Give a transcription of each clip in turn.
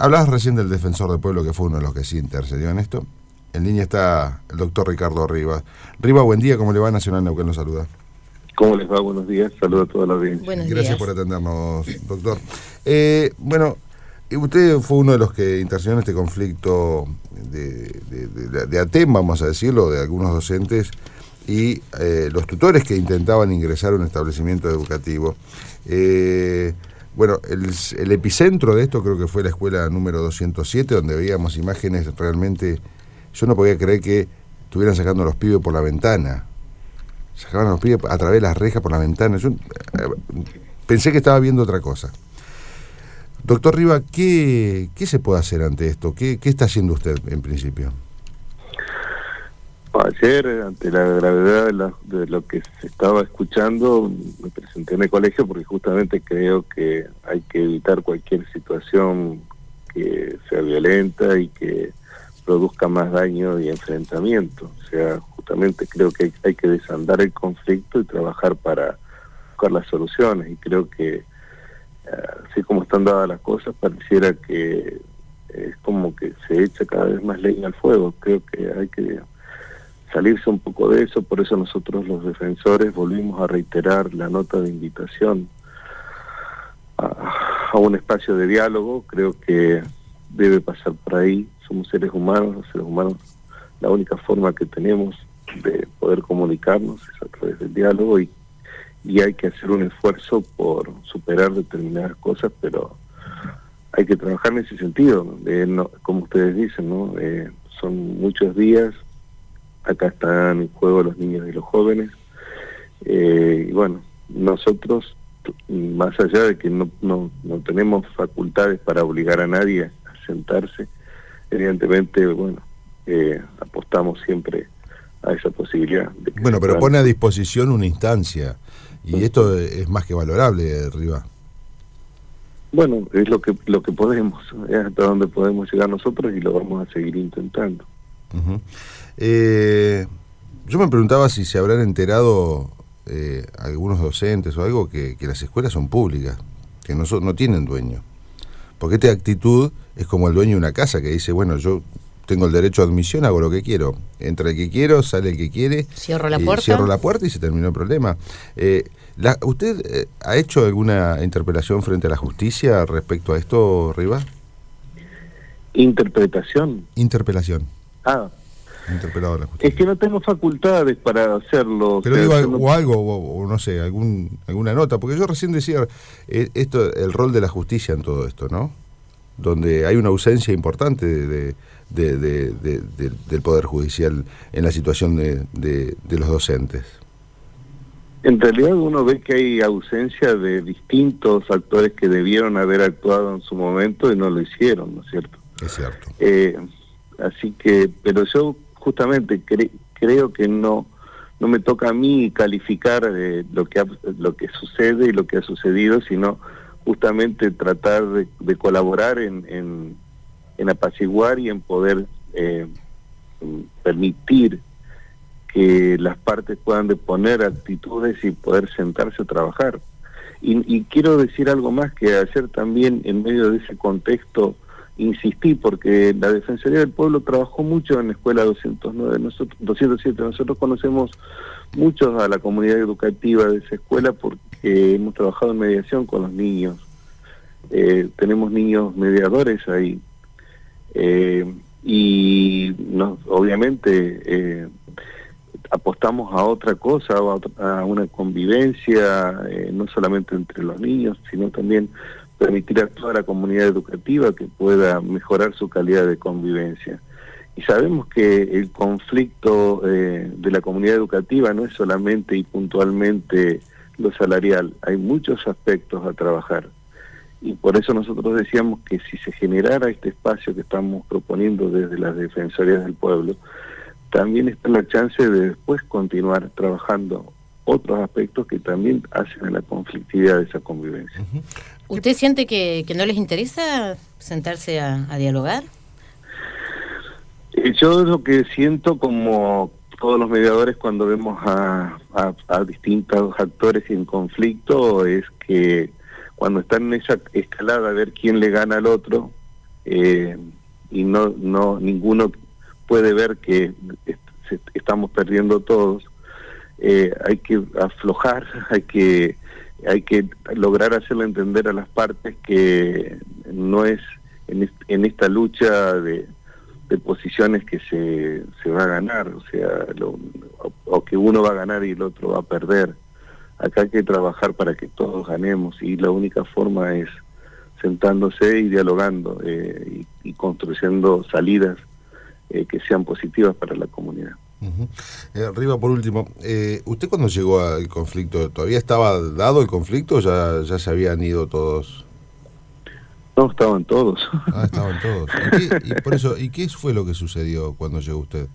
Hablabas recién del defensor del pueblo, que fue uno de los que sí intercedió en esto. En línea está el doctor Ricardo Rivas. Rivas, buen día, ¿cómo le va? Nacional Neuquén lo saluda. ¿Cómo les va? Buenos días, saludos a toda la audiencia. Buenos Gracias días por atendernos, doctor. Bueno, usted fue uno de los que intercedió en este conflicto de ATEM, vamos a decirlo, de algunos docentes y los tutores que intentaban ingresar a un establecimiento educativo. Bueno, el epicentro de esto creo que fue la escuela número 207, donde veíamos imágenes realmente... Yo no podía creer que estuvieran sacando a los pibes por la ventana. Sacaban a los pibes a través de las rejas por la ventana. Yo pensé que estaba viendo otra cosa. Doctor Riva, ¿qué se puede hacer ante esto? ¿Qué está haciendo usted en principio? Ayer, ante la gravedad de lo que se estaba escuchando, me presenté en el colegio porque justamente creo que hay que evitar cualquier situación que sea violenta y que produzca más daño y enfrentamiento. O sea, justamente creo que hay que desandar el conflicto y trabajar para buscar las soluciones. Y creo que, así como están dadas las cosas, pareciera que es como que se echa cada vez más leña al fuego. Creo que hay que salirse un poco de eso. Por eso nosotros los defensores volvimos a reiterar la nota de invitación a un espacio de diálogo. Creo que debe pasar por ahí. Somos seres humanos, los seres humanos, la única forma que tenemos de poder comunicarnos es a través del diálogo y hay que hacer un esfuerzo por superar determinadas cosas, pero hay que trabajar en ese sentido. No, como ustedes dicen, ¿no? Son muchos días. Acá están en juego los niños y los jóvenes. Y bueno, nosotros, más allá de que no tenemos facultades para obligar a nadie a sentarse, evidentemente, bueno, apostamos siempre a esa posibilidad. De que bueno, pero pone a disposición una instancia, y esto es más que valorable, Riva. Bueno, es lo que podemos, es hasta donde podemos llegar nosotros y lo vamos a seguir intentando. Uh-huh. Yo me preguntaba si se habrán enterado algunos docentes o algo que las escuelas son públicas, que no tienen dueño. Porque esta actitud es como el dueño de una casa que dice, bueno, yo tengo el derecho a admisión, hago lo que quiero. Entra el que quiero, sale el que quiere. Cierro la puerta y se terminó el problema. ¿Usted ha hecho alguna interpelación frente a la justicia respecto a esto, Riva? ¿Interpretación? Interpelación. Interpelado a la justicia. Es que no tengo facultades para hacerlo. Pero digo, o no sé, alguna nota, porque yo recién decía el rol de la justicia en todo esto, ¿no? Donde hay una ausencia importante del Poder Judicial en la situación de los docentes. En realidad uno ve que hay ausencia de distintos actores que debieron haber actuado en su momento y no lo hicieron, ¿no es cierto? Es cierto. Así que, pero yo justamente creo que no me toca a mí calificar lo que sucede y lo que ha sucedido, sino justamente tratar de colaborar en apaciguar y en poder permitir que las partes puedan deponer actitudes y poder sentarse a trabajar. Y quiero decir algo más, que ayer también en medio de ese contexto insistí, porque la Defensoría del Pueblo trabajó mucho en la Escuela 207. Nosotros conocemos muchos a la comunidad educativa de esa escuela porque hemos trabajado en mediación con los niños. Tenemos niños mediadores ahí. Y obviamente apostamos a otra cosa, a una convivencia, no solamente entre los niños, sino también permitir a toda la comunidad educativa que pueda mejorar su calidad de convivencia. Y sabemos que el conflicto de la comunidad educativa no es solamente y puntualmente lo salarial, hay muchos aspectos a trabajar. Y por eso nosotros decíamos que si se generara este espacio que estamos proponiendo desde las Defensorías del Pueblo, también está la chance de después continuar trabajando otros aspectos que también hacen a la conflictividad de esa convivencia. Uh-huh. ¿Usted siente que no les interesa sentarse a dialogar? Yo lo que siento, como todos los mediadores cuando vemos a distintos actores en conflicto, es que cuando están en esa escalada a ver quién le gana al otro, y no ninguno puede ver que estamos perdiendo todos. Hay que aflojar, hay que lograr hacerle entender a las partes que no es en esta lucha de posiciones que se va a ganar, o sea, o que uno va a ganar y el otro va a perder. Acá hay que trabajar para que todos ganemos, y la única forma es sentándose y dialogando y construyendo salidas que sean positivas para la comunidad. Riva, por último, ¿usted cuando llegó al conflicto, todavía estaba dado el conflicto o ya se habían ido todos? No, estaban todos. Ah, estaban todos. ¿Y qué fue lo que sucedió cuando llegó usted?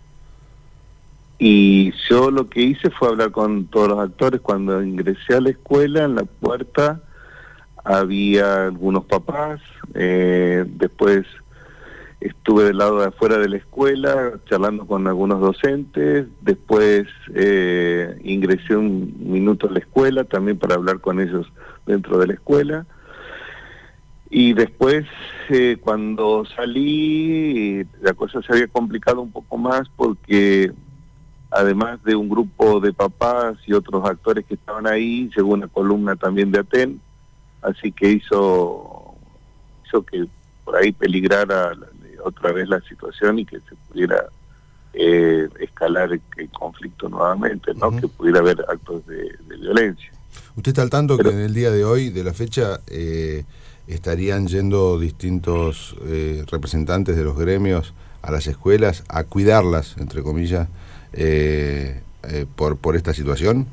Y yo lo que hice fue hablar con todos los actores. Cuando ingresé a la escuela, en la puerta había algunos papás, después estuve del lado de afuera de la escuela charlando con algunos docentes, después ingresé un minuto a la escuela también para hablar con ellos dentro de la escuela, y después cuando salí la cosa se había complicado un poco más porque además de un grupo de papás y otros actores que estaban ahí, llegó una columna también de Aten, así que hizo que por ahí peligrara otra vez la situación y que se pudiera escalar el conflicto nuevamente, ¿no? Que pudiera haber actos de violencia. ¿Usted está al tanto que en el día de hoy, de la fecha, estarían yendo distintos representantes de los gremios a las escuelas a cuidarlas, entre comillas, por esta situación?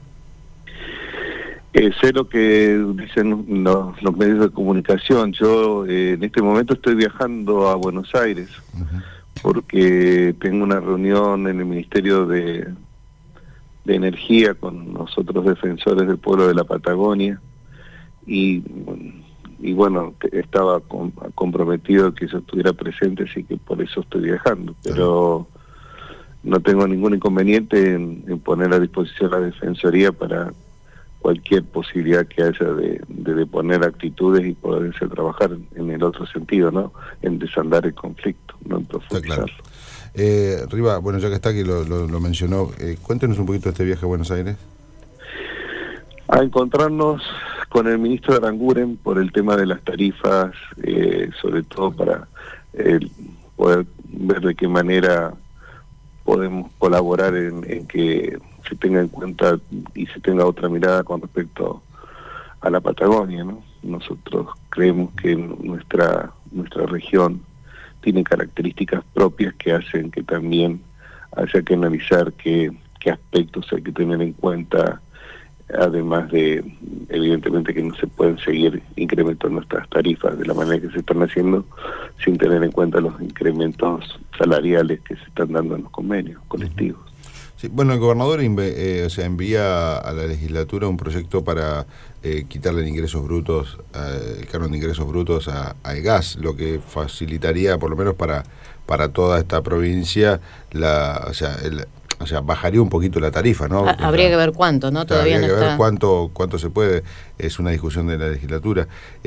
Sé lo que dicen los medios de comunicación. Yo en este momento estoy viajando a Buenos Aires porque tengo una reunión en el Ministerio de Energía con los otros defensores del pueblo de la Patagonia y bueno, estaba comprometido que yo estuviera presente, así que por eso estoy viajando, pero no tengo ningún inconveniente en poner a disposición la Defensoría para cualquier posibilidad que haya de poner actitudes y poderse trabajar en el otro sentido, ¿no? En desandar el conflicto, no en profundizarlo. Está claro. Riva, bueno, ya que está aquí, lo mencionó, cuéntenos un poquito de este viaje a Buenos Aires. A encontrarnos con el ministro de Aranguren por el tema de las tarifas, sobre todo para poder ver de qué manera podemos colaborar en que se tenga en cuenta y se tenga otra mirada con respecto a la Patagonia, ¿no? Nosotros creemos que nuestra región tiene características propias que hacen que también haya que analizar qué aspectos hay que tener en cuenta, además de, evidentemente, que no se pueden seguir incrementando nuestras tarifas de la manera que se están haciendo sin tener en cuenta los incrementos salariales que se están dando en los convenios colectivos. Sí, bueno, el gobernador envía a la legislatura un proyecto para quitarle ingresos brutos, el canon de ingresos brutos al gas, lo que facilitaría, por lo menos para toda esta provincia, bajaría un poquito la tarifa, ¿no? Habría que ver cuánto, ¿no? Todavía habría no que está. ver cuánto se puede. Es una discusión de la legislatura.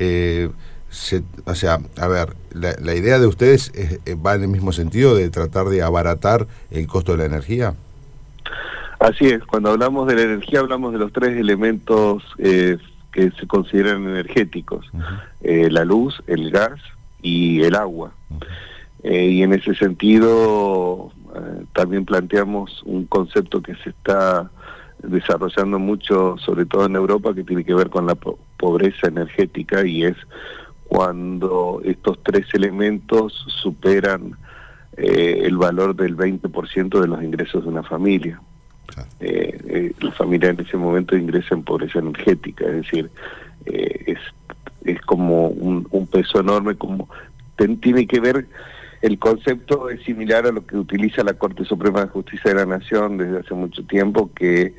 La idea de ustedes va en el mismo sentido de tratar de abaratar el costo de la energía. Así es, cuando hablamos de la energía hablamos de los tres elementos que se consideran energéticos, la luz, el gas y el agua. Y en ese sentido también planteamos un concepto que se está desarrollando mucho, sobre todo en Europa, que tiene que ver con la pobreza energética, y es cuando estos tres elementos superan el valor del 20% de los ingresos de una familia. La familia en ese momento ingresa en pobreza energética, es decir, es como un peso enorme, como tiene que ver. El concepto es similar a lo que utiliza la Corte Suprema de Justicia de la Nación desde hace mucho tiempo, que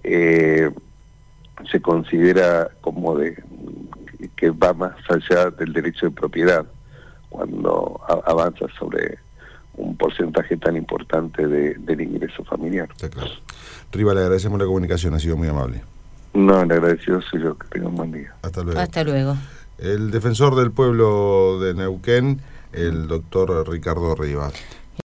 se considera como que va más allá del derecho de propiedad, cuando avanza sobre un porcentaje tan importante del ingreso familiar. Está claro. Riva, le agradecemos la comunicación, ha sido muy amable. No, le agradecido soy yo, que tenga un buen día. Hasta luego. Hasta luego. El defensor del pueblo de Neuquén, el doctor Ricardo Rivas.